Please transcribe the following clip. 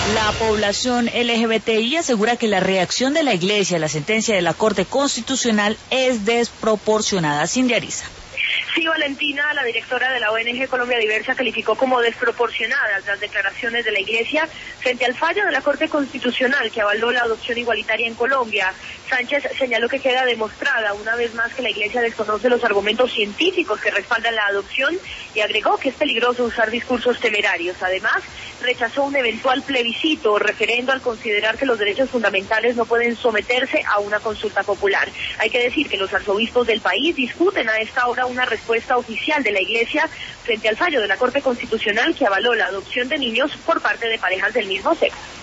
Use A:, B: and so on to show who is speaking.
A: La población LGBTI asegura que la reacción de la Iglesia a la sentencia de la Corte Constitucional es desproporcionada. Cindy Ariza.
B: Sí, Valentina, la directora de la ONG Colombia Diversa, calificó como desproporcionadas las declaraciones de la Iglesia frente al fallo de la Corte Constitucional que avaló la adopción igualitaria en Colombia. Sánchez señaló que queda demostrada una vez más que la Iglesia desconoce los argumentos científicos que respaldan la adopción y agregó que es peligroso usar discursos temerarios. Además, rechazó un eventual plebiscito o referendo al considerar que los derechos fundamentales no pueden someterse a una consulta popular. Hay que decir que los arzobispos del país discuten a esta hora una respuesta oficial de la Iglesia frente al fallo de la Corte Constitucional que avaló la adopción de niños por parte de parejas del mismo sexo.